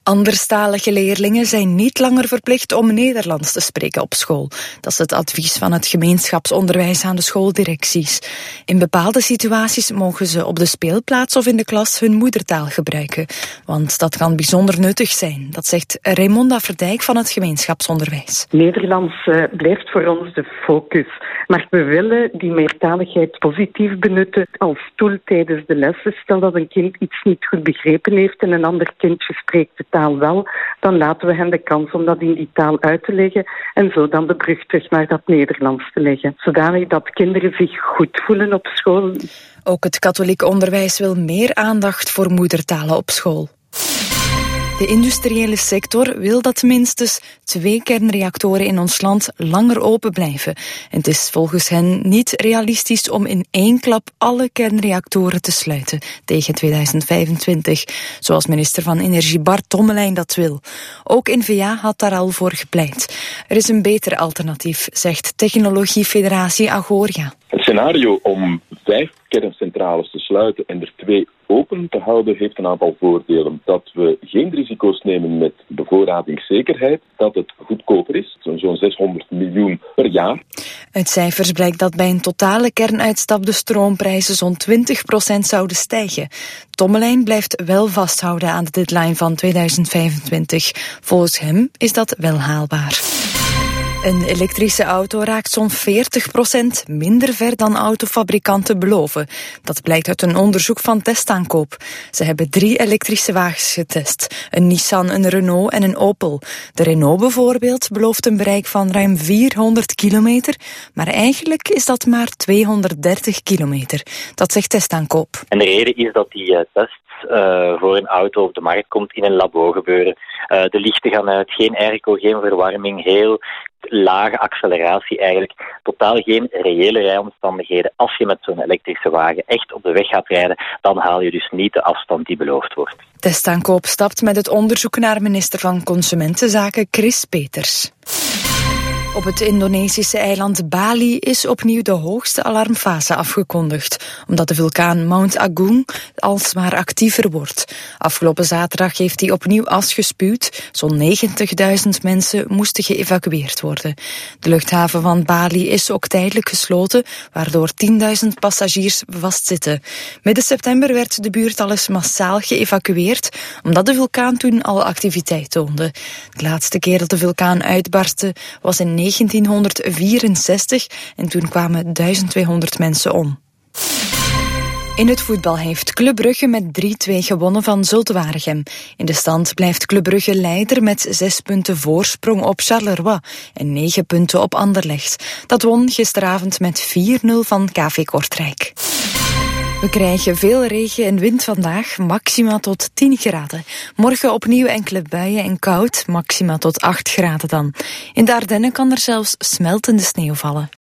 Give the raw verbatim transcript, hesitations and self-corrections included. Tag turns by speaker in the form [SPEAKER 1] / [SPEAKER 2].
[SPEAKER 1] Anderstalige leerlingen zijn niet langer verplicht om Nederlands te spreken op school. Dat is het advies van het gemeenschapsonderwijs aan de schooldirecties. In bepaalde situaties mogen ze op de speelplaats of in de klas hun moedertaal gebruiken. Want dat kan bijzonder nuttig zijn. Dat zegt Raymonda Verdijk van het gemeenschapsonderwijs.
[SPEAKER 2] Nederlands uh, blijft voor ons de focus. Maar we willen die meertaligheid positief benutten als tool tijdens de lessen. Stel dat een kind iets niet goed begrepen heeft en een ander kindje spreekt de taal wel, dan laten we hen de kans om dat in die taal uit te leggen en zo dan de brug terug naar dat Nederlands te leggen. Zodanig dat kinderen zich goed voelen op school.
[SPEAKER 1] Ook het katholiek onderwijs wil meer aandacht voor moedertalen op school. De industriële sector wil dat minstens twee kernreactoren in ons land langer open blijven. En het is volgens hen niet realistisch om in één klap alle kernreactoren te sluiten tegen tweeduizend vijfentwintig, zoals minister van Energie Bart Tommelijn dat wil. Ook N V A had daar al voor gepleit. Er is een beter alternatief, zegt Technologiefederatie Agoria.
[SPEAKER 3] Het scenario om vijf kerncentrales te sluiten en er twee open te houden heeft een aantal voordelen. Dat we geen risico's nemen met bevoorradingszekerheid, dat het goedkoper is, zo'n zeshonderd miljoen per jaar.
[SPEAKER 1] Uit cijfers blijkt dat bij een totale kernuitstap de stroomprijzen zo'n twintig procent zouden stijgen. Tommelijn blijft wel vasthouden aan de deadline van tweeduizend vijfentwintig. Volgens hem is dat wel haalbaar. Een elektrische auto raakt zo'n veertig procent minder ver dan autofabrikanten beloven. Dat blijkt uit een onderzoek van Testaankoop. Ze hebben drie elektrische wagens getest. Een Nissan, een Renault en een Opel. De Renault bijvoorbeeld belooft een bereik van ruim vierhonderd kilometer. Maar eigenlijk is dat maar tweehonderddertig kilometer. Dat zegt Testaankoop.
[SPEAKER 4] En de reden is dat die uh, tests uh, voor een auto op de markt komt in een labo gebeuren. Uh, de lichten gaan uit, geen airco, geen verwarming, heel lage acceleratie eigenlijk. Totaal geen reële rijomstandigheden. Als je met zo'n elektrische wagen echt op de weg gaat rijden, dan haal je dus niet de afstand die beloofd wordt.
[SPEAKER 1] Testaankoop stapt met het onderzoek naar minister van Consumentenzaken Chris Peters. Op het Indonesische eiland Bali is opnieuw de hoogste alarmfase afgekondigd, omdat de vulkaan Mount Agung alsmaar actiever wordt. Afgelopen zaterdag heeft hij opnieuw as gespuwd. Zo'n negentigduizend mensen moesten geëvacueerd worden. De luchthaven van Bali is ook tijdelijk gesloten, waardoor tienduizend passagiers vastzitten. Midden september werd de buurt al eens massaal geëvacueerd, omdat de vulkaan toen al activiteit toonde. De laatste keer dat de vulkaan uitbarstte was in negentienhonderdvierenzestig en toen kwamen duizend tweehonderd mensen om. In het voetbal heeft Club Brugge met drie twee gewonnen van Zulte Waregem. In de stand blijft Club Brugge leider met zes punten voorsprong op Charleroi en negen punten op Anderlecht. Dat won gisteravond met vier nul van K V Kortrijk. We krijgen veel regen en wind vandaag, maxima tot tien graden. Morgen opnieuw enkele buien en koud, maxima tot acht graden dan. In de Ardennen kan er zelfs smeltende sneeuw vallen.